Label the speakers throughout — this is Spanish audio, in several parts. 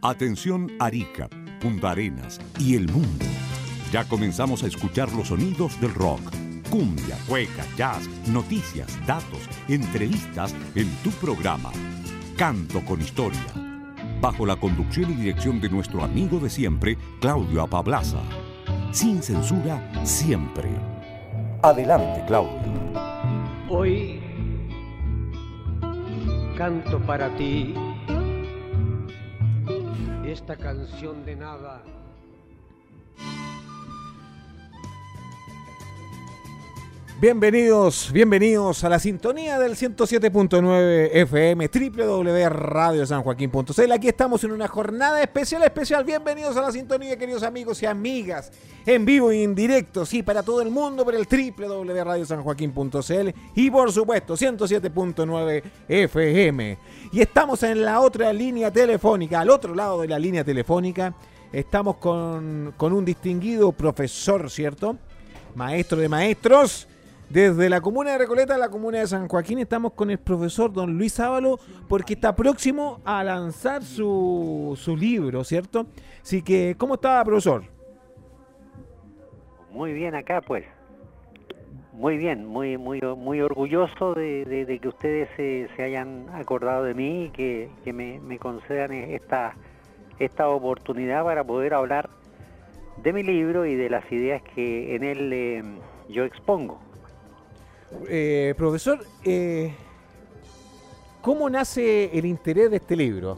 Speaker 1: Atención Arica, Punta Arenas y el mundo. Ya comenzamos a escuchar los sonidos del rock. Cumbia, cueca, jazz, noticias, datos, entrevistas en tu programa. Canto con Historia. Bajo la conducción y dirección de nuestro amigo de siempre, Claudio Apablaza. Sin censura, siempre. Adelante, Claudio.
Speaker 2: Hoy canto para ti esta canción de nada.
Speaker 3: Bienvenidos a la sintonía del 107.9 FM, www.radiosanjoaquin.cl. Aquí estamos en una jornada especial. Bienvenidos a la sintonía, queridos amigos y amigas, en vivo y en directo, sí, para todo el mundo, por el www.radiosanjoaquin.cl y por supuesto 107.9 FM. Y estamos en la otra línea telefónica, al otro lado de la línea telefónica, estamos con un distinguido profesor, ¿cierto? Maestro de maestros. Desde la comuna de Recoleta a la comuna de San Joaquín estamos con el profesor don Luis Ábalo, porque está próximo a lanzar su libro, ¿cierto? Así que, ¿cómo está, profesor?
Speaker 4: Muy bien acá, pues. Muy bien, muy orgulloso de que ustedes se hayan acordado de mí y que me concedan esta oportunidad para poder hablar de mi libro y de las ideas que en él yo expongo.
Speaker 3: Profesor, ¿cómo nace el interés de este libro?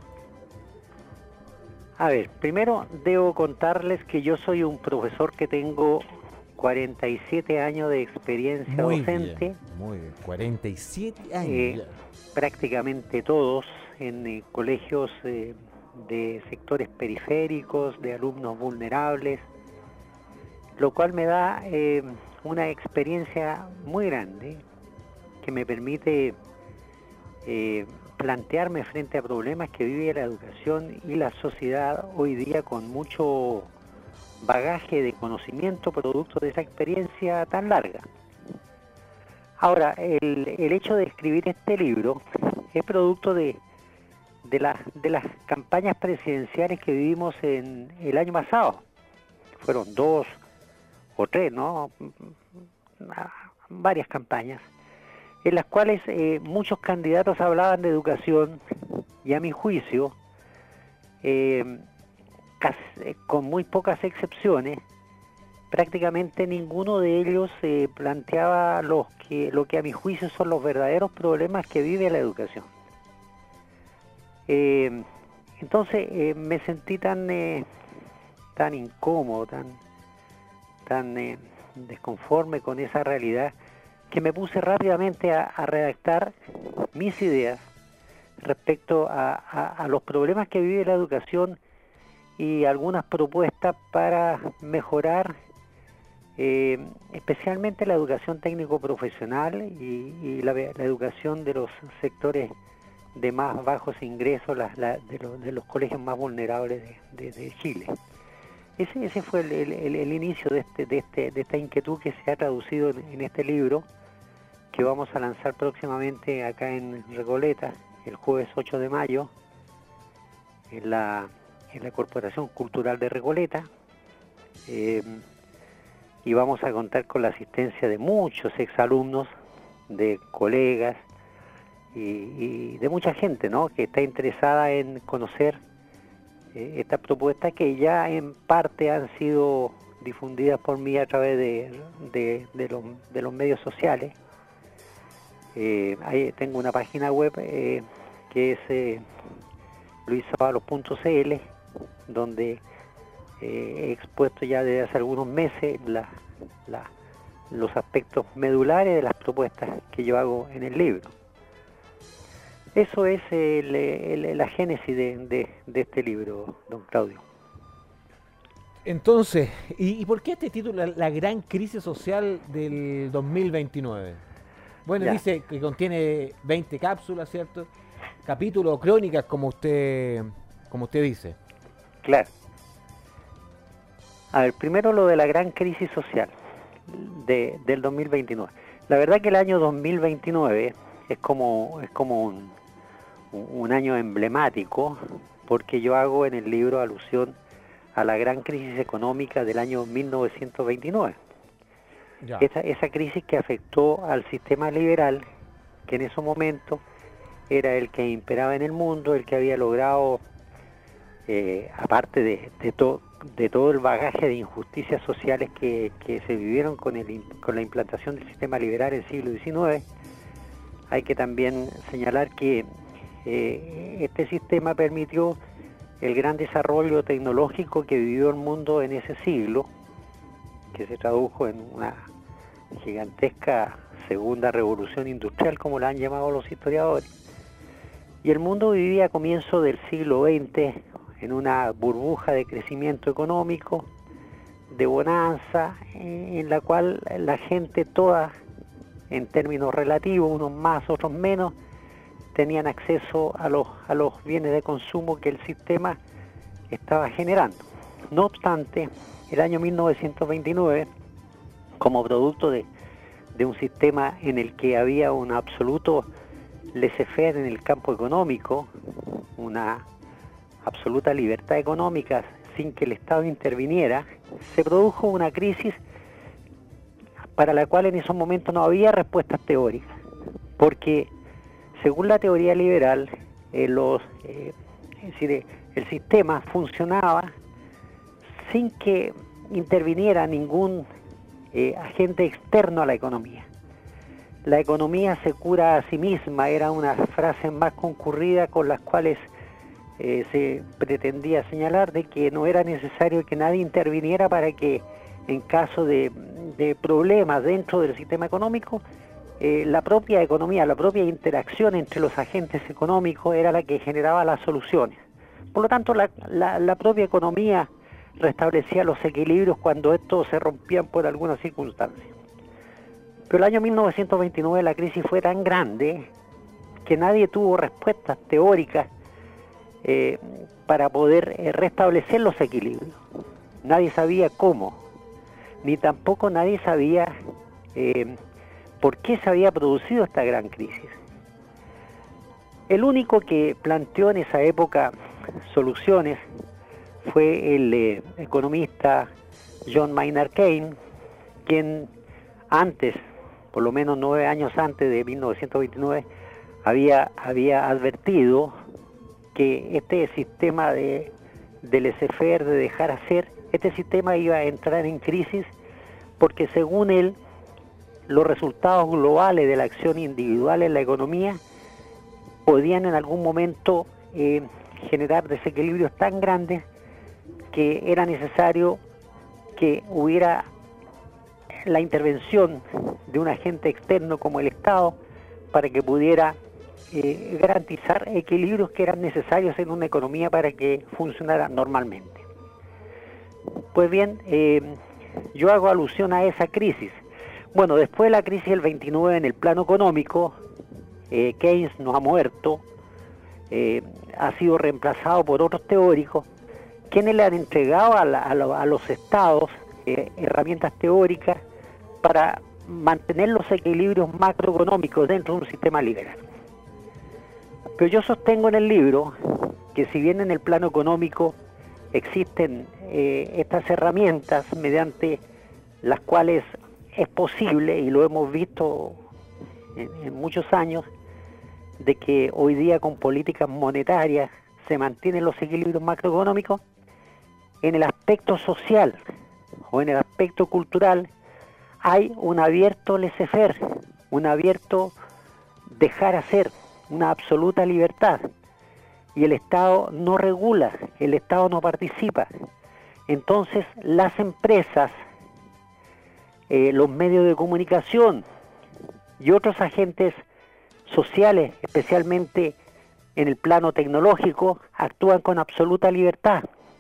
Speaker 4: A ver, primero debo contarles que yo soy un profesor que tengo 47 años de experiencia docente.
Speaker 3: Muy bien, 47 años.
Speaker 4: Prácticamente todos en colegios de sectores periféricos, de alumnos vulnerables, lo cual me da una experiencia muy grande que me permite plantearme frente a problemas que vive la educación y la sociedad hoy día con mucho bagaje de conocimiento producto de esa experiencia tan larga. Ahora, el hecho de escribir este libro es producto de las campañas presidenciales que vivimos en el año pasado. Fueron 2 o 3, ¿no? Varias campañas, en las cuales muchos candidatos hablaban de educación y a mi juicio, con muy pocas excepciones, prácticamente ninguno de ellos planteaba lo que a mi juicio son los verdaderos problemas que vive la educación. Entonces me sentí tan incómodo, tan desconforme con esa realidad, que me puse rápidamente a redactar mis ideas respecto a los problemas que vive la educación y algunas propuestas para mejorar especialmente la educación técnico-profesional y la educación de los sectores de más bajos ingresos, de los colegios más vulnerables de Chile. Ese fue el inicio de esta inquietud que se ha traducido en este libro que vamos a lanzar próximamente acá en Recoleta, el jueves 8 de mayo, en la Corporación Cultural de Recoleta, y vamos a contar con la asistencia de muchos exalumnos, de colegas y de mucha gente, ¿no?, que está interesada en conocer estas propuestas que ya en parte han sido difundidas por mí a través de los medios sociales. Ahí tengo una página web que es luisavalos.cl, donde he expuesto ya desde hace algunos meses los aspectos medulares de las propuestas que yo hago en el libro. Eso es la génesis de este libro, don Claudio.
Speaker 3: Entonces, ¿y por qué este título, la gran crisis social del 2029? Bueno, ya. Dice que contiene 20 cápsulas, ¿cierto? Capítulos o crónicas, como usted dice.
Speaker 4: Claro. A ver, primero lo de la gran crisis social del 2029. La verdad que el año 2029 es como un año emblemático porque yo hago en el libro alusión a la gran crisis económica del año 1929.
Speaker 3: Ya.
Speaker 4: Esa crisis que afectó al sistema liberal, que en ese momento era el que imperaba en el mundo, el que había logrado, aparte de todo el bagaje de injusticias sociales que se vivieron con la implantación del sistema liberal en el siglo XIX, hay que también señalar que este sistema permitió el gran desarrollo tecnológico que vivió el mundo en ese siglo, que se tradujo en una gigantesca segunda revolución industrial, como la han llamado los historiadores. Y el mundo vivía a comienzos del siglo XX en una burbuja de crecimiento económico, de bonanza, en la cual la gente toda, en términos relativos, unos más, otros menos, tenían acceso a los bienes de consumo que el sistema estaba generando. No obstante, el año 1929, como producto de un sistema en el que había un absoluto laissez-faire en el campo económico, una absoluta libertad económica sin que el Estado interviniera, se produjo una crisis para la cual en esos momentos no había respuestas teóricas, porque según la teoría liberal, es decir, el sistema funcionaba sin que interviniera ningún agente externo a la economía. La economía se cura a sí misma, era una frase más concurrida con las cuales se pretendía señalar de que no era necesario que nadie interviniera para que en caso de problemas dentro del sistema económico, la propia economía, la propia interacción entre los agentes económicos era la que generaba las soluciones. Por lo tanto, la propia economía restablecía los equilibrios cuando estos se rompían por alguna circunstancia. Pero el año 1929 la crisis fue tan grande que nadie tuvo respuestas teóricas para poder restablecer los equilibrios. Nadie sabía cómo, ni tampoco nadie sabía por qué se había producido esta gran crisis. El único que planteó en esa época soluciones fue el economista John Maynard Keynes, quien antes, por lo menos 9 años antes de 1929, había advertido que este sistema de laissez-faire, de dejar hacer, este sistema iba a entrar en crisis porque según él, los resultados globales de la acción individual en la economía podían en algún momento generar desequilibrios tan grandes que era necesario que hubiera la intervención de un agente externo como el Estado para que pudiera garantizar equilibrios que eran necesarios en una economía para que funcionara normalmente. Pues bien, yo hago alusión a esa crisis. Bueno, después de la crisis del 29 en el plano económico, Keynes no ha muerto, ha sido reemplazado por otros teóricos, quienes le han entregado a los estados herramientas teóricas para mantener los equilibrios macroeconómicos dentro de un sistema liberal. Pero yo sostengo en el libro que si bien en el plano económico existen estas herramientas mediante las cuales es posible, y lo hemos visto en muchos años, de que hoy día con políticas monetarias se mantienen los equilibrios macroeconómicos, en el aspecto social o en el aspecto cultural hay un abierto laissez-faire, un abierto dejar hacer, una absoluta libertad, y el Estado no regula, el Estado no participa. Entonces las empresas, los medios de comunicación y otros agentes sociales, especialmente en el plano tecnológico, actúan con absoluta libertad.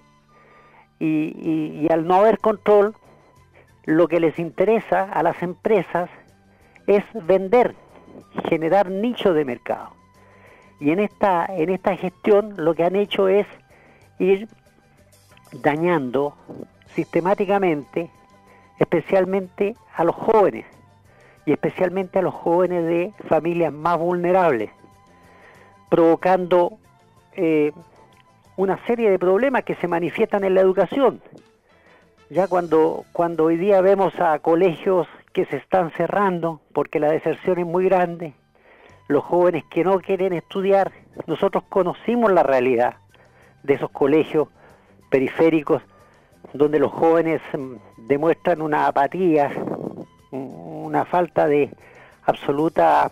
Speaker 4: Y al no haber control, lo que les interesa a las empresas es vender, generar nicho de mercado. Y en esta gestión lo que han hecho es ir dañando sistemáticamente, especialmente a los jóvenes, y especialmente a los jóvenes de familias más vulnerables, provocando una serie de problemas que se manifiestan en la educación. Ya cuando hoy día vemos a colegios que se están cerrando porque la deserción es muy grande, los jóvenes que no quieren estudiar, nosotros conocimos la realidad de esos colegios periféricos donde los jóvenes demuestran una apatía, una falta de absoluta,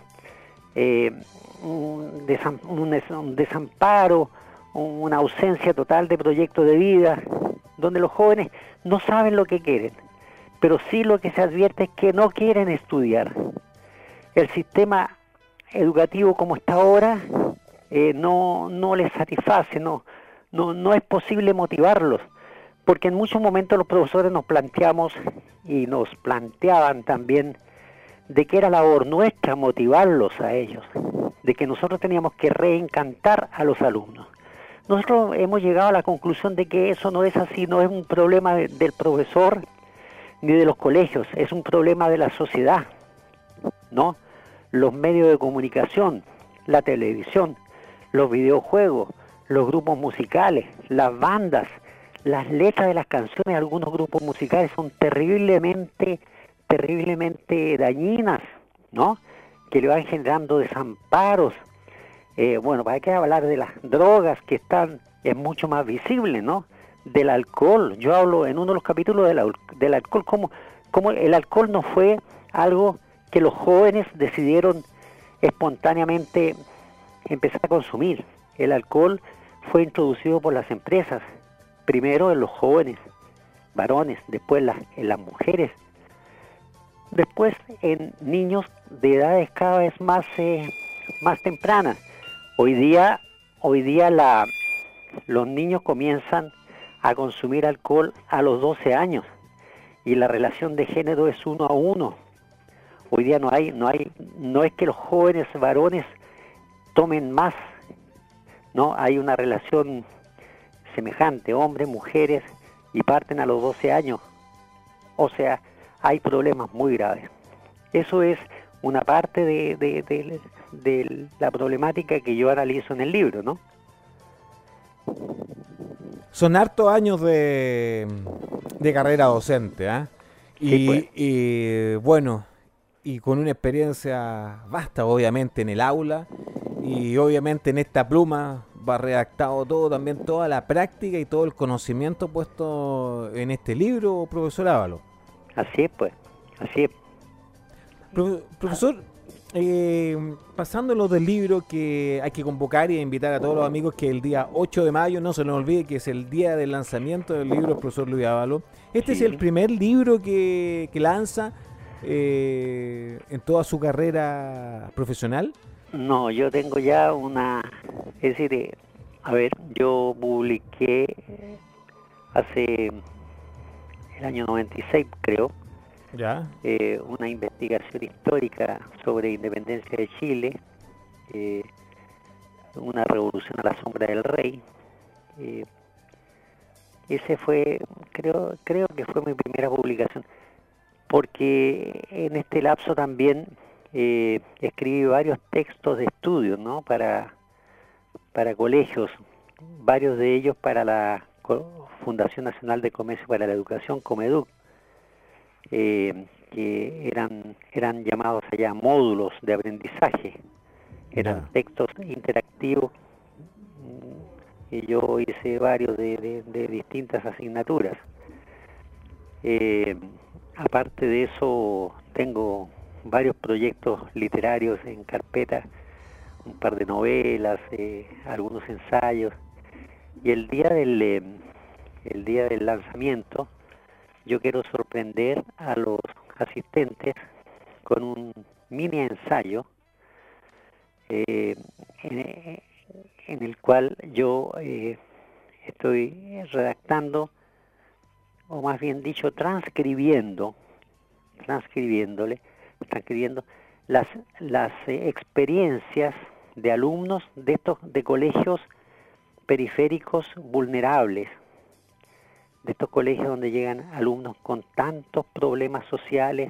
Speaker 4: un desamparo, una ausencia total de proyecto de vida, donde los jóvenes no saben lo que quieren, pero sí lo que se advierte es que no quieren estudiar. El sistema educativo como está ahora no les satisface, no es posible motivarlos, porque en muchos momentos los profesores nos planteamos y nos planteaban también de que era labor nuestra motivarlos a ellos, de que nosotros teníamos que reencantar a los alumnos. Nosotros hemos llegado a la conclusión de que eso no es así, no es un problema del profesor ni de los colegios, es un problema de la sociedad, ¿no? Los medios de comunicación, la televisión, los videojuegos, los grupos musicales, las bandas, las letras de las canciones de algunos grupos musicales son terriblemente dañinas, ¿no? Que le van generando desamparos. Bueno, ¿para qué hablar de las drogas que es mucho más visible, ¿no? Del alcohol. Yo hablo en uno de los capítulos del alcohol, como el alcohol no fue algo que los jóvenes decidieron espontáneamente empezar a consumir. El alcohol fue introducido por las empresas, primero en los jóvenes, varones, después en las mujeres, después en niños de edades cada vez más tempranas. Hoy día los niños comienzan a consumir alcohol a los 12 años y la relación de género es 1 a 1. Hoy día no es que los jóvenes varones tomen más, no, hay una relación semejante, hombres, mujeres, y parten a los 12 años. O sea, hay problemas muy graves. Eso es una parte de la problemática que yo analizo en el libro, ¿no?
Speaker 3: Son hartos años de carrera docente, ¿eh?
Speaker 4: Sí, pues.
Speaker 3: Y bueno, y con una experiencia vasta, obviamente, en el aula, y obviamente en esta pluma va redactado todo, también toda la práctica y todo el conocimiento puesto en este libro, profesor Ávalo.
Speaker 4: Así es, pues, así es.
Speaker 3: Profesor, pasando del libro, que hay que convocar y invitar a todos los amigos que el día 8 de mayo, no se nos olvide que es el día del lanzamiento del libro del profesor Luis Ávalo. Este
Speaker 4: Sí.
Speaker 3: es el primer libro que lanza en toda su carrera profesional.
Speaker 4: No, yo tengo ya es decir, yo publiqué hace el año 96, creo,
Speaker 3: Ya.
Speaker 4: una investigación histórica sobre independencia de Chile, una revolución a la sombra del rey. Ese fue, creo que fue mi primera publicación, porque en este lapso también escribí varios textos de estudio, ¿no? Para colegios, varios de ellos para la Fundación Nacional de Comercio para la Educación, Comeduc, que eran llamados allá módulos de aprendizaje, eran textos interactivos, y yo hice varios de distintas asignaturas. Aparte de eso, tengo varios proyectos literarios en carpeta, un par de novelas, algunos ensayos, y el día del lanzamiento yo quiero sorprender a los asistentes con un mini ensayo en el cual yo estoy redactando, o más bien dicho, transcribiendo las experiencias de alumnos de colegios periféricos vulnerables, de estos colegios donde llegan alumnos con tantos problemas sociales,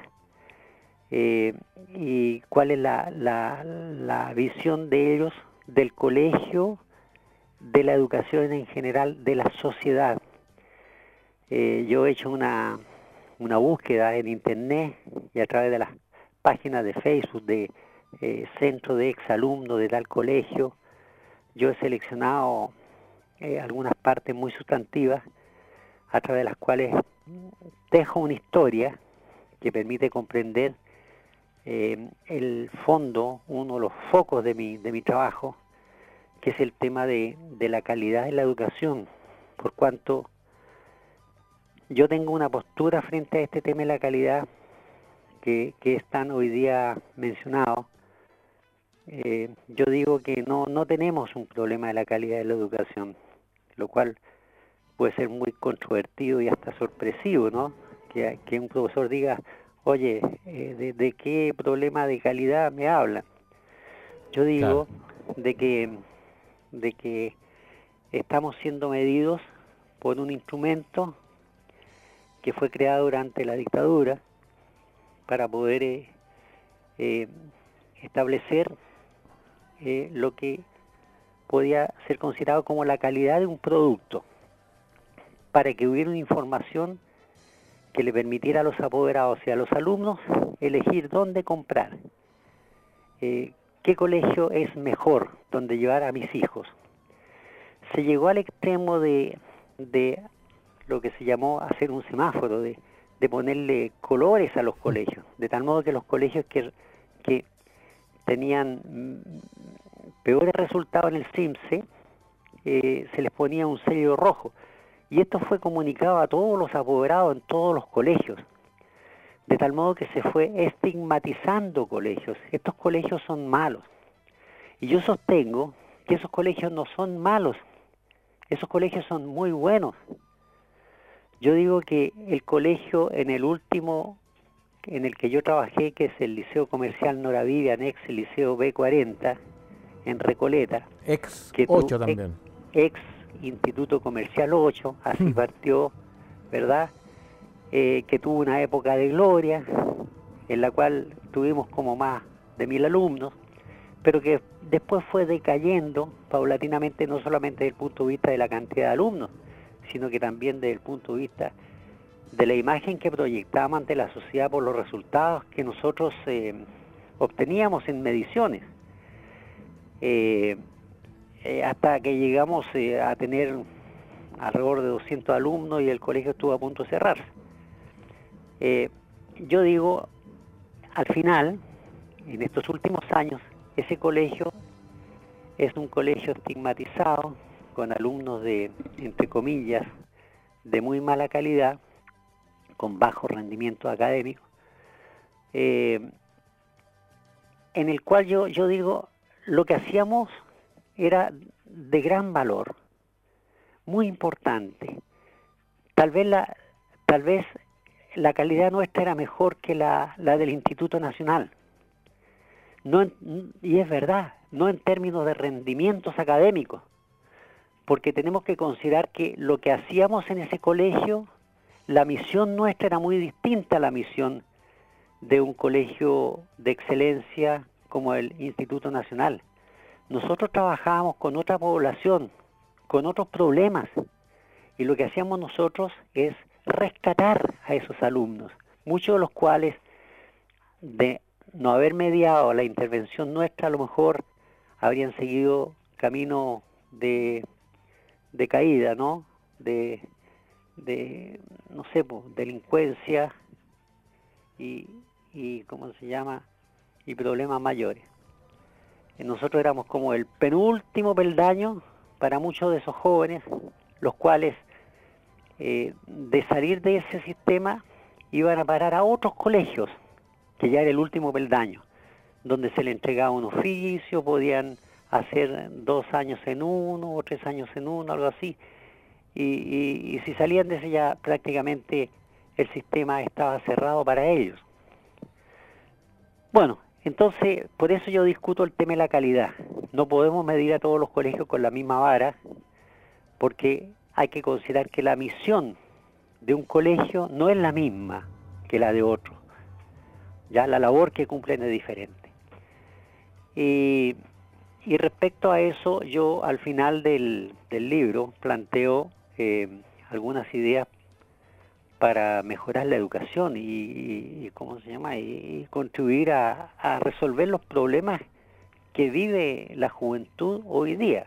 Speaker 4: y cuál es la visión de ellos del colegio de la educación en general de la sociedad. Yo he hecho una búsqueda en internet y a través de las páginas de Facebook de centro de exalumnos de tal colegio. Yo he seleccionado algunas partes muy sustantivas a través de las cuales dejo una historia que permite comprender el fondo, uno de los focos de mi trabajo, que es el tema de la calidad en la educación, por cuanto yo tengo una postura frente a este tema de la calidad que es tan hoy día mencionado. Yo digo que no tenemos un problema de la calidad de la educación, lo cual puede ser muy controvertido y hasta sorpresivo, ¿no? Que un profesor diga, oye, ¿de qué problema de calidad me hablan? Yo digo de que estamos siendo medidos por un instrumento que fue creado durante la dictadura para poder establecer lo que podía ser considerado como la calidad de un producto, para que hubiera una información que le permitiera a los apoderados y a los alumnos elegir dónde comprar, qué colegio es mejor, dónde llevar a mis hijos. Se llegó al extremo de lo que se llamó hacer un semáforo, de ponerle colores a los colegios, de tal modo que los colegios que tenían peores resultados en el CIMSE, se les ponía un sello rojo. Y esto fue comunicado a todos los apoderados en todos los colegios, de tal modo que se fue estigmatizando colegios. Estos colegios son malos. Y yo sostengo que esos colegios no son malos, esos colegios son muy buenos. Yo digo que el colegio en el último en el que yo trabajé, que es el Liceo Comercial Noravida, ex Liceo B40, en Recoleta.
Speaker 3: Ex 8 también.
Speaker 4: Ex Instituto Comercial 8, así partió, ¿verdad? Que tuvo una época de gloria, en la cual tuvimos como más de 1000 alumnos, pero que después fue decayendo paulatinamente, no solamente desde el punto de vista de la cantidad de alumnos, sino que también desde el punto de vista de la imagen que proyectábamos ante la sociedad por los resultados que nosotros obteníamos en mediciones. Hasta que llegamos a tener alrededor de 200 alumnos y el colegio estuvo a punto de cerrarse. Yo digo, al final, en estos últimos años, ese colegio es un colegio estigmatizado, con alumnos de, entre comillas, de muy mala calidad, con bajo rendimiento académico, en el cual yo digo, lo que hacíamos era de gran valor, muy importante. Tal vez la calidad nuestra era mejor que la del Instituto Nacional. Y es verdad, no en términos de rendimientos académicos, porque tenemos que considerar que lo que hacíamos en ese colegio, la misión nuestra era muy distinta a la misión de un colegio de excelencia como el Instituto Nacional. Nosotros trabajábamos con otra población, con otros problemas, y lo que hacíamos nosotros es rescatar a esos alumnos, muchos de los cuales, de no haber mediado la intervención nuestra, a lo mejor habrían seguido camino de caída, ¿no? De no sé, delincuencia y ¿cómo se llama? Y problemas mayores. Nosotros éramos como el penúltimo peldaño para muchos de esos jóvenes, los cuales de salir de ese sistema iban a parar a otros colegios, que ya era el último peldaño, donde se les entregaba un oficio, podían hacer 2 años en uno o 3 años en uno, algo así, y si salían de ese ya prácticamente el sistema estaba cerrado para ellos. Bueno, entonces por eso yo discuto el tema de la calidad. No podemos medir a todos los colegios con la misma vara, porque hay que considerar que la misión de un colegio no es la misma que la de otro. Ya la labor que cumplen es diferente. Y Y respecto a eso, yo al final del libro planteo algunas ideas para mejorar la educación y ¿cómo se llama? Y contribuir a resolver los problemas que vive la juventud hoy día.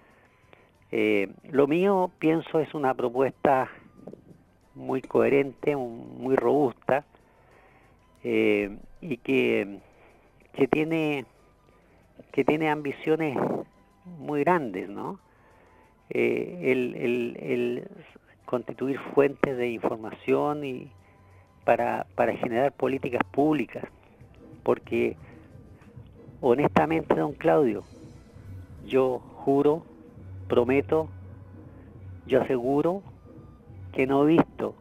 Speaker 4: Lo mío, pienso, es una propuesta muy coherente, muy robusta, y que tiene ambiciones muy grandes, ¿no? El constituir fuentes de información y para generar políticas públicas, porque honestamente, don Claudio, yo juro, prometo, yo aseguro que no he visto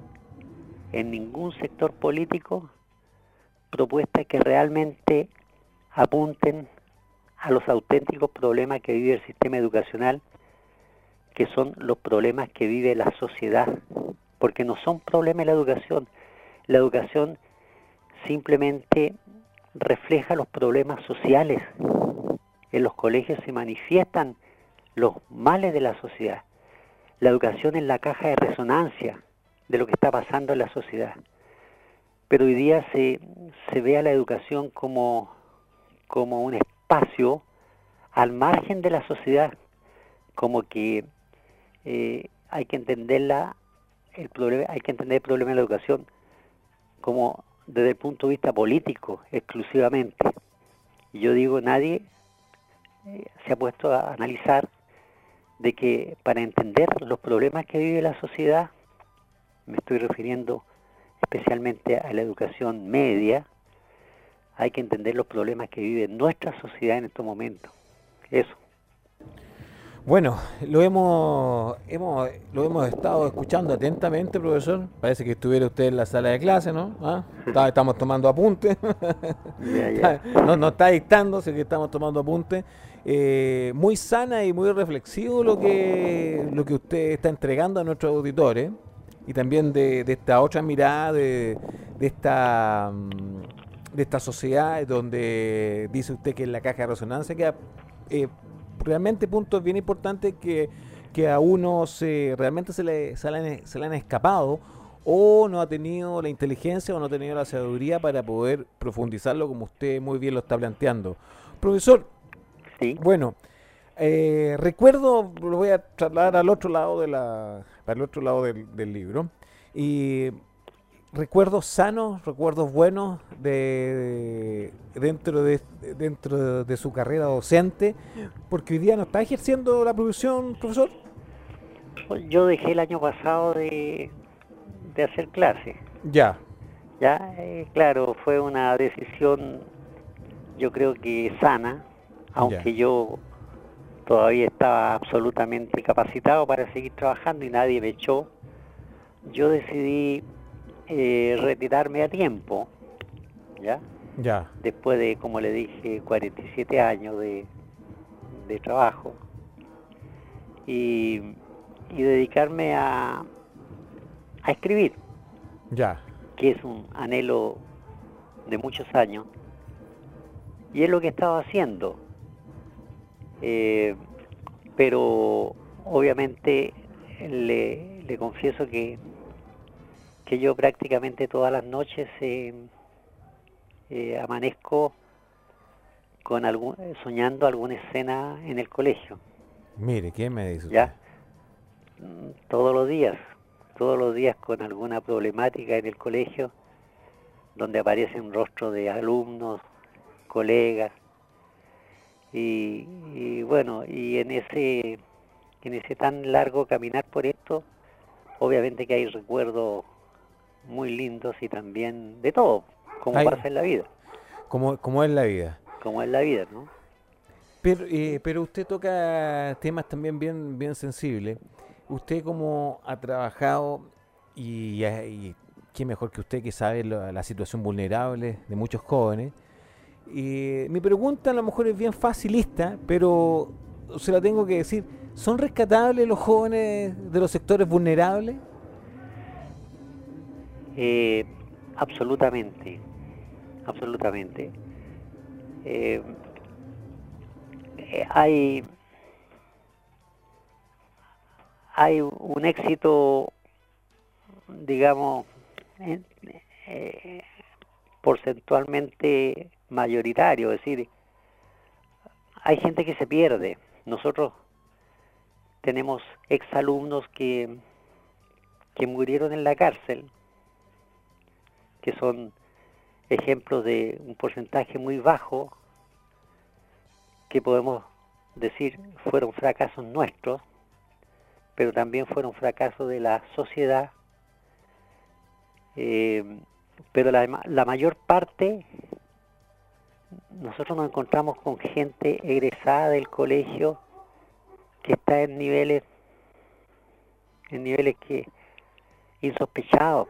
Speaker 4: en ningún sector político propuestas que realmente apunten a los auténticos problemas que vive el sistema educacional, que son los problemas que vive la sociedad, porque no son problemas de la educación. La educación simplemente refleja los problemas sociales. En los colegios se manifiestan los males de la sociedad. La educación es la caja de resonancia de lo que está pasando en la sociedad. Pero hoy día se ve a la educación como un espacio al margen de la sociedad, como que hay que entender el problema de la educación como desde el punto de vista político exclusivamente. Y yo digo, nadie se ha puesto a analizar de que para entender los problemas que vive la sociedad, me estoy refiriendo especialmente a la educación media, hay que entender los problemas que vive nuestra sociedad en estos momentos. Eso.
Speaker 3: Bueno, lo hemos estado escuchando atentamente, profesor. Parece que estuviera usted en la sala de clase, ¿no? ¿Ah? Estamos tomando apuntes.
Speaker 4: Ya.
Speaker 3: No está dictando, sé que estamos tomando apuntes. Muy sana y muy reflexivo lo que usted está entregando a nuestros auditores, y también de esta otra mirada de esta sociedad donde dice usted que es la caja de resonancia, que realmente puntos bien importantes que a uno realmente se le han escapado, o no ha tenido la inteligencia o no ha tenido la sabiduría para poder profundizarlo como usted muy bien lo está planteando. Profesor,
Speaker 4: sí.
Speaker 3: Bueno, recuerdo, lo voy a trasladar al otro lado del libro, y recuerdos sanos, recuerdos buenos dentro de su carrera docente, porque hoy día no está ejerciendo la profesión, profesor.
Speaker 4: Yo dejé el año pasado de hacer clases.
Speaker 3: Ya,
Speaker 4: claro, fue una decisión, yo creo que sana, aunque yo todavía estaba absolutamente capacitado para seguir trabajando y nadie me echó. Yo decidí retirarme a tiempo,
Speaker 3: ya.
Speaker 4: Después de, como le dije, 47 años de trabajo, y dedicarme a escribir,
Speaker 3: Ya.
Speaker 4: que es un anhelo de muchos años, y es lo que he estado haciendo. Pero obviamente le confieso que yo prácticamente todas las noches amanezco soñando alguna escena en el colegio.
Speaker 3: Mire, ¿qué me dice usted?
Speaker 4: Todos los días con alguna problemática en el colegio, donde aparecen rostros de alumnos, colegas, y bueno, y en ese tan largo caminar por esto, obviamente que hay recuerdos muy lindos y también de todo, como pasa en la vida.
Speaker 3: Como es la vida.
Speaker 4: Como es la vida, ¿no?
Speaker 3: Pero usted toca temas también bien sensibles. Usted como ha trabajado, y qué mejor que usted que sabe la situación vulnerable de muchos jóvenes. Mi pregunta a lo mejor es bien facilista, pero se la tengo que decir. ¿Son rescatables los jóvenes de los sectores vulnerables?
Speaker 4: Absolutamente. hay un éxito, digamos, porcentualmente mayoritario, es decir, hay gente que se pierde. Nosotros tenemos exalumnos que murieron en la cárcel, que son ejemplos de un porcentaje muy bajo, que podemos decir fueron fracasos nuestros, pero también fueron fracasos de la sociedad. Pero la mayor parte, nosotros nos encontramos con gente egresada del colegio que está en niveles que insospechados.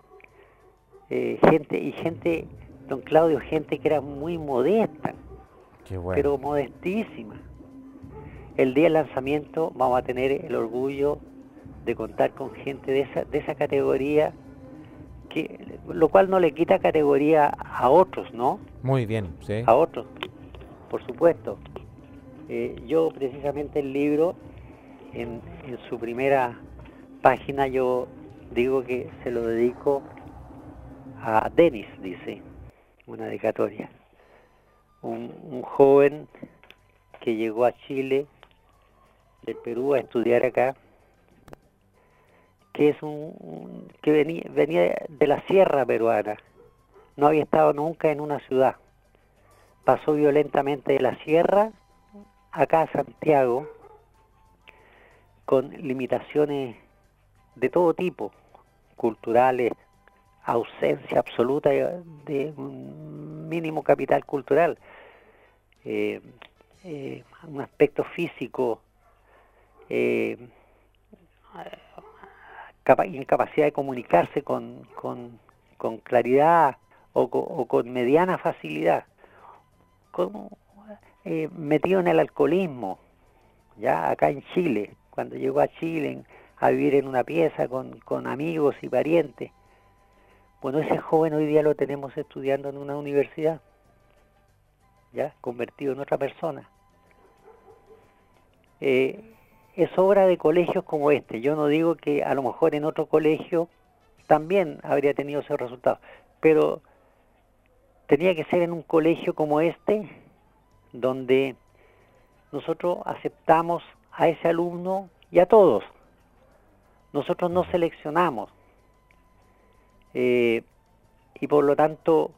Speaker 4: Gente, don Claudio, gente que era muy modesta,
Speaker 3: Qué bueno.
Speaker 4: pero modestísima. El día del lanzamiento vamos a tener el orgullo de contar con gente de esa categoría, lo cual no le quita categoría a otros, ¿no?
Speaker 3: Muy bien, sí.
Speaker 4: A otros, por supuesto. Yo precisamente el libro, en su primera página, yo digo que se lo dedico a Denis, dice, una dedicatoria. Un joven que llegó a Chile, del Perú, a estudiar acá, que es que venía de la sierra peruana, no había estado nunca en una ciudad, pasó violentamente de la sierra acá a Santiago, con limitaciones de todo tipo, culturales, ausencia absoluta de un mínimo capital cultural, un aspecto físico, incapacidad de comunicarse con claridad o con mediana facilidad, metido en el alcoholismo, ya acá en Chile, cuando llegó a Chile a vivir en una pieza con amigos y parientes. Bueno, ese joven hoy día lo tenemos estudiando en una universidad, ya convertido en otra persona. Es obra de colegios como este. Yo no digo que a lo mejor en otro colegio también habría tenido esos resultados, pero tenía que ser en un colegio como este, donde nosotros aceptamos a ese alumno y a todos. Nosotros no seleccionamos. Y por lo tanto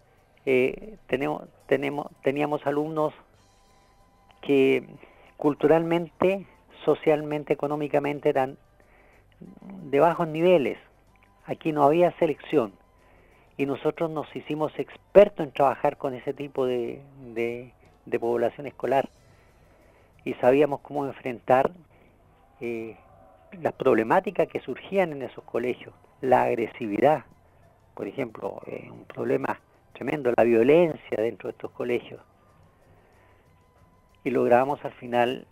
Speaker 4: teníamos alumnos que culturalmente, socialmente, económicamente eran de bajos niveles. Aquí no había selección y nosotros nos hicimos expertos en trabajar con ese tipo de población escolar y sabíamos cómo enfrentar las problemáticas que surgían en esos colegios. La agresividad, por ejemplo, un problema tremendo, la violencia dentro de estos colegios. Y logramos al final,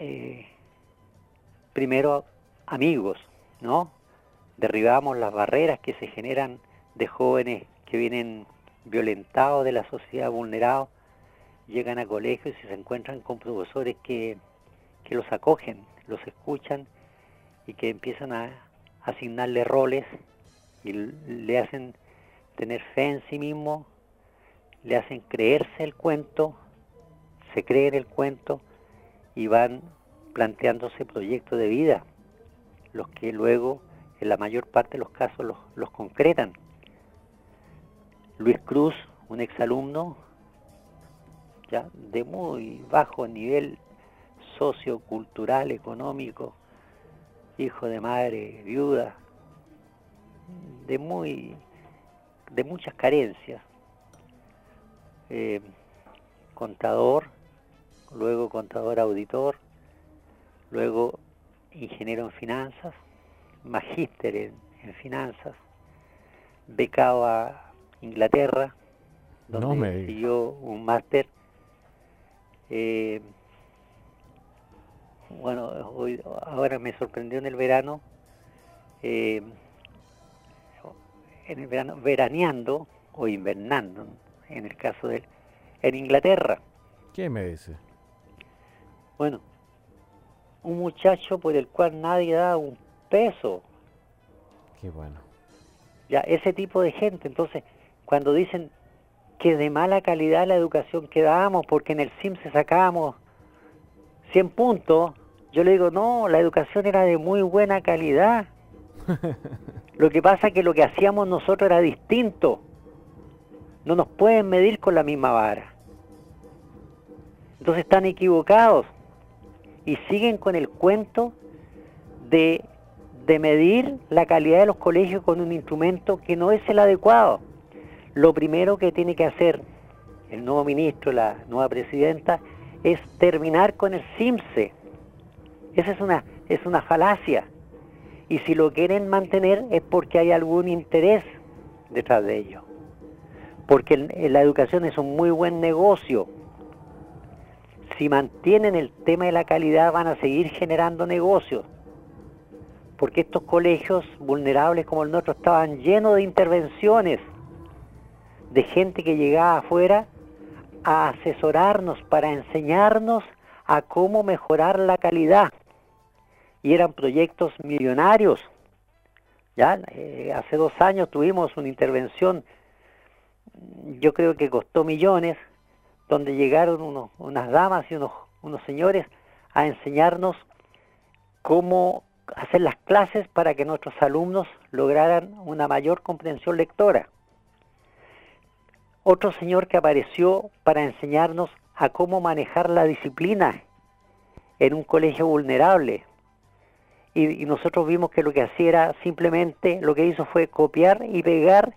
Speaker 4: primero, amigos, ¿no? Derribamos las barreras que se generan de jóvenes que vienen violentados de la sociedad, vulnerados, llegan a colegios y se encuentran con profesores que los acogen, los escuchan y que empiezan a asignarle roles y le hacen tener fe en sí mismo, le hacen creerse el cuento, se creen el cuento y van planteándose proyectos de vida, los que luego en la mayor parte de los casos los concretan. Luis Cruz, un exalumno ya de muy bajo nivel sociocultural, económico, hijo de madre viuda, de muchas carencias, contador, luego contador auditor, luego ingeniero en finanzas, magíster en finanzas, becado a Inglaterra, donde siguió un máster. Bueno, ahora me sorprendió en el verano, veraneando o invernando, en el caso de él, en Inglaterra.
Speaker 3: ¿Qué me dice?
Speaker 4: Bueno, un muchacho por el cual nadie da un peso.
Speaker 3: Qué bueno.
Speaker 4: Ya, ese tipo de gente. Entonces, cuando dicen que de mala calidad la educación que dábamos, porque en el CIMSE sacábamos 100 puntos, yo le digo, no, la educación era de muy buena calidad. Lo que pasa es que lo que hacíamos nosotros era distinto. No nos pueden medir con la misma vara. Entonces están equivocados y siguen con el cuento de medir la calidad de los colegios con un instrumento que no es el adecuado. Lo primero que tiene que hacer el nuevo ministro, la nueva presidenta, es terminar con el CIMSE. Esa es una falacia. Y si lo quieren mantener es porque hay algún interés detrás de ello. Porque la educación es un muy buen negocio. Si mantienen el tema de la calidad van a seguir generando negocios. Porque estos colegios vulnerables como el nuestro estaban llenos de intervenciones, de gente que llegaba afuera a asesorarnos para enseñarnos a cómo mejorar la calidad. Y eran proyectos millonarios. Ya hace 2 años tuvimos una intervención, yo creo que costó millones, donde llegaron unas damas y unos señores a enseñarnos cómo hacer las clases para que nuestros alumnos lograran una mayor comprensión lectora. Otro señor que apareció para enseñarnos a cómo manejar la disciplina en un colegio vulnerable. Y nosotros vimos que lo que hacía era simplemente, lo que hizo fue copiar y pegar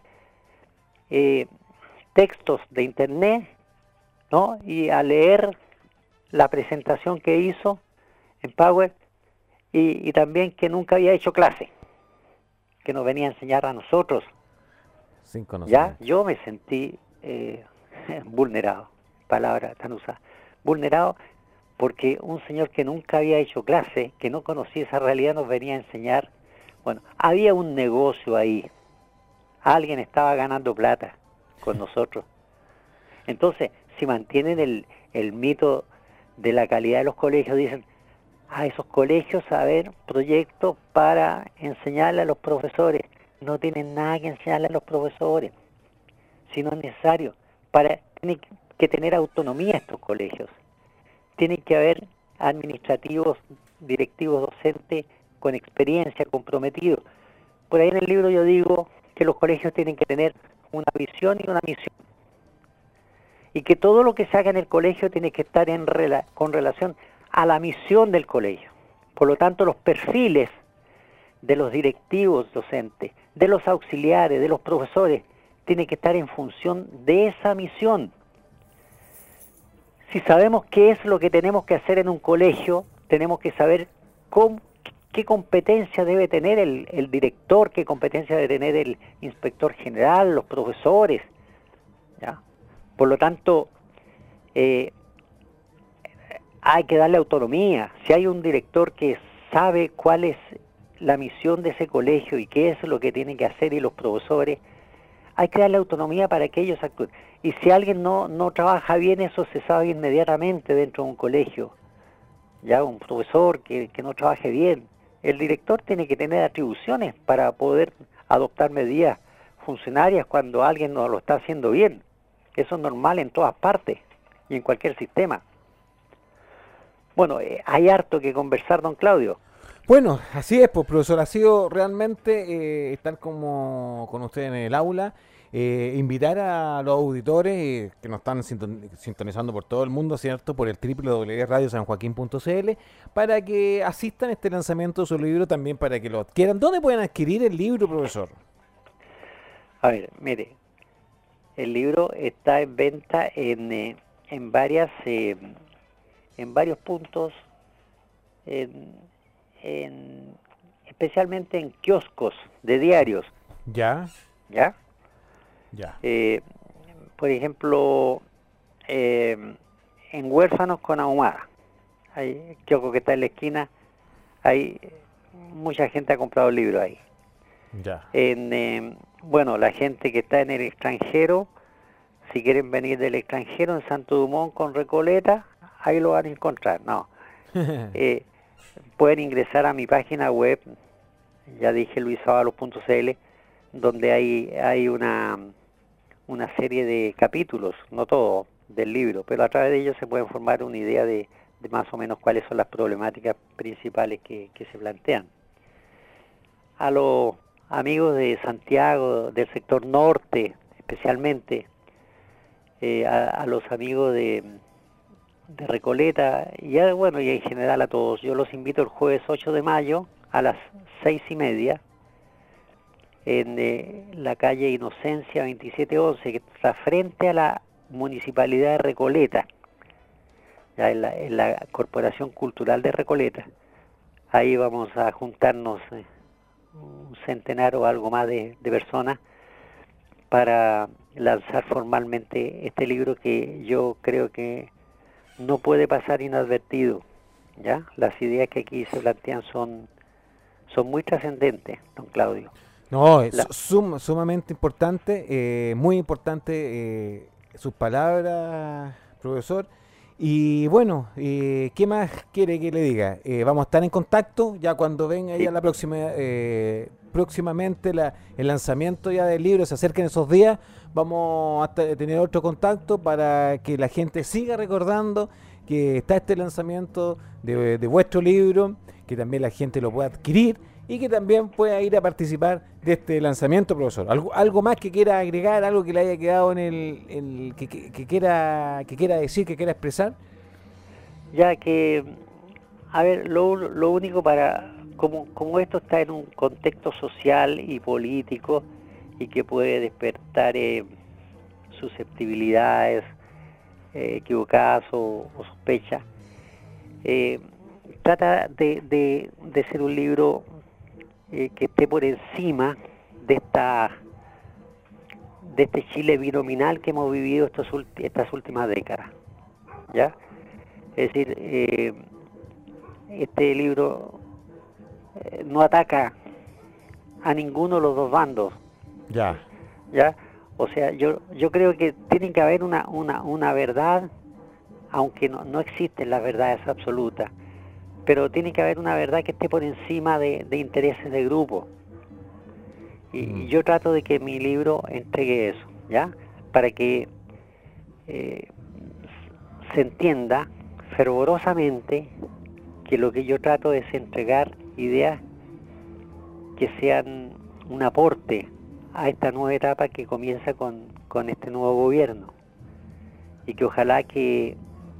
Speaker 4: textos de internet, ¿no? Y a leer la presentación que hizo en Power y también que nunca había hecho clase, que nos venía a enseñar a nosotros.
Speaker 3: Sin conocimiento.
Speaker 4: Ya, yo me sentí vulnerado, palabra tan usada, vulnerado porque un señor que nunca había hecho clase, que no conocía esa realidad, nos venía a enseñar. Bueno, había un negocio ahí, alguien estaba ganando plata con nosotros. Entonces, si mantienen el mito de la calidad de los colegios, dicen, a esos colegios, a ver, proyectos para enseñarle a los profesores. No tienen nada que enseñarle a los profesores, si no es necesario. Tienen que tener autonomía estos colegios. Tiene que haber administrativos, directivos, docentes con experiencia, comprometidos. Por ahí en el libro yo digo que los colegios tienen que tener una visión y una misión. Y que todo lo que se haga en el colegio tiene que estar con relación a la misión del colegio. Por lo tanto, los perfiles de los directivos docentes, de los auxiliares, de los profesores, tienen que estar en función de esa misión. Si sabemos qué es lo que tenemos que hacer en un colegio, tenemos que saber qué competencia debe tener el director, qué competencia debe tener el inspector general, los profesores, ¿ya? Por lo tanto, hay que darle autonomía. Si hay un director que sabe cuál es la misión de ese colegio y qué es lo que tiene que hacer, y los profesores, hay que darle autonomía para que ellos actúen. Y si alguien no trabaja bien, eso se sabe inmediatamente dentro de un colegio. Ya un profesor que no trabaje bien, el director tiene que tener atribuciones para poder adoptar medidas funcionarias cuando alguien no lo está haciendo bien. Eso es normal en todas partes y en cualquier sistema. Bueno, hay harto que conversar, don Claudio.
Speaker 3: Bueno, así es, pues, profesor, ha sido realmente estar como con usted en el aula, invitar a los auditores que nos están sintonizando por todo el mundo, ¿cierto?, por el www.radiosanjoaquin.cl, para que asistan a este lanzamiento de su libro, también para que lo adquieran. ¿Dónde pueden adquirir el libro, profesor?
Speaker 4: A ver, mire, el libro está en venta en varios puntos, especialmente en kioscos de diarios.
Speaker 3: ¿Ya?
Speaker 4: Por ejemplo, en Huérfanos con Ahumada, hay kiosco que está en la esquina, hay mucha gente ha comprado el libro ahí.
Speaker 3: Ya.
Speaker 4: Bueno, la gente que está en el extranjero, si quieren venir del extranjero, en Santo Dumont con Recoleta, ahí lo van a encontrar. No, pueden ingresar a mi página web, ya dije luisavalos.cl, donde hay una serie de capítulos, no todo, del libro, pero a través de ellos se pueden formar una idea de más o menos cuáles son las problemáticas principales que se plantean. A los amigos de Santiago, del sector norte especialmente, a los amigos de Recoleta, y bueno, y en general a todos, yo los invito el jueves 8 de mayo a las 6:30 en la calle Inocencia 2711, que está frente a la Municipalidad de Recoleta, ya en la Corporación Cultural de Recoleta. Ahí vamos a juntarnos un centenar o algo más de personas para lanzar formalmente este libro que yo creo que no puede pasar inadvertido, ¿ya? Las ideas que aquí se plantean son muy trascendentes, don Claudio.
Speaker 3: No, es sumamente importante, muy importante sus palabras, profesor. Y bueno, ¿qué más quiere que le diga? Vamos a estar en contacto ya cuando venga ya la próximamente el lanzamiento ya del libro, se acerquen esos días, vamos a tener otro contacto para que la gente siga recordando que está este lanzamiento de vuestro libro, que también la gente lo pueda adquirir y que también pueda ir a participar de este lanzamiento, profesor. ¿Algo más que quiera agregar, algo que le haya quedado en que quiera decir, que quiera expresar?
Speaker 4: Ya que, a ver, lo único como esto está en un contexto social y político y que puede despertar susceptibilidades equivocadas o sospechas, trata de ser un libro que esté por encima de este Chile binominal que hemos vivido estas últimas décadas, ¿ya? Es decir, este libro no ataca a ninguno de los dos bandos, ¿ya? O sea, yo creo que tiene que haber una verdad, aunque no existen las verdades absolutas, pero tiene que haber una verdad que esté por encima de intereses de grupo. Y yo trato de que mi libro entregue eso, ¿ya? Para que se entienda fervorosamente que lo que yo trato es entregar ideas que sean un aporte a esta nueva etapa que comienza con este nuevo gobierno, y que ojalá que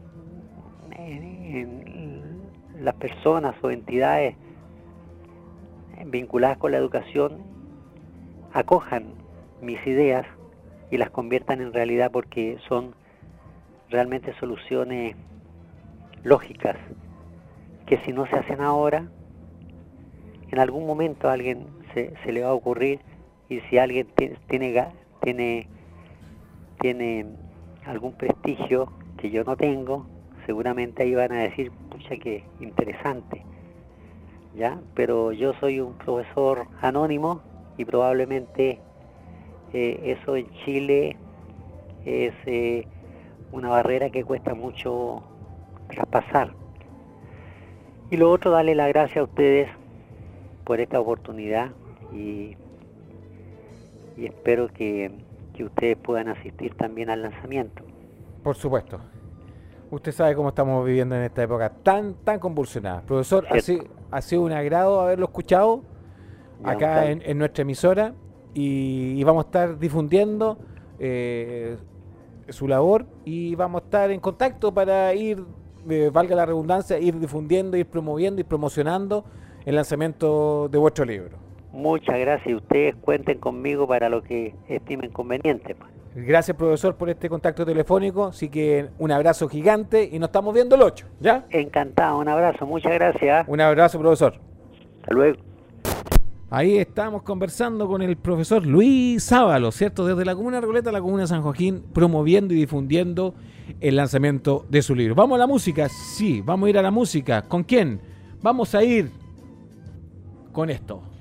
Speaker 4: las personas o entidades vinculadas con la educación acojan mis ideas y las conviertan en realidad, porque son realmente soluciones lógicas que si no se hacen ahora, en algún momento a alguien se le va a ocurrir, y si alguien tiene algún prestigio que yo no tengo, seguramente ahí van a decir, pucha, qué interesante, ¿ya? Pero yo soy un profesor anónimo y probablemente eso en Chile es una barrera que cuesta mucho traspasar. Y lo otro, darle las gracias a ustedes por esta oportunidad y espero que ustedes puedan asistir también al lanzamiento.
Speaker 3: Por supuesto. Usted sabe cómo estamos viviendo en esta época tan convulsionada. Profesor, ha sido un agrado haberlo escuchado acá en nuestra emisora, y vamos a estar difundiendo su labor, y vamos a estar en contacto para ir, valga la redundancia, ir difundiendo, ir promoviendo y promocionando el lanzamiento de vuestro libro.
Speaker 4: Muchas gracias, y ustedes cuenten conmigo para lo que estimen conveniente.
Speaker 3: Gracias, profesor, por este contacto telefónico. Así que un abrazo gigante y nos estamos viendo el 8, ¿ya?
Speaker 4: Encantado, un abrazo, muchas gracias.
Speaker 3: Un abrazo, profesor.
Speaker 4: Hasta luego.
Speaker 3: Ahí estamos conversando con el profesor Luis Ábalos, ¿cierto? Desde la comuna de Recoleta, la comuna de San Joaquín, promoviendo y difundiendo el lanzamiento de su libro. ¿Vamos a la música? Sí, vamos a ir a la música. ¿Con quién? Vamos a ir con esto.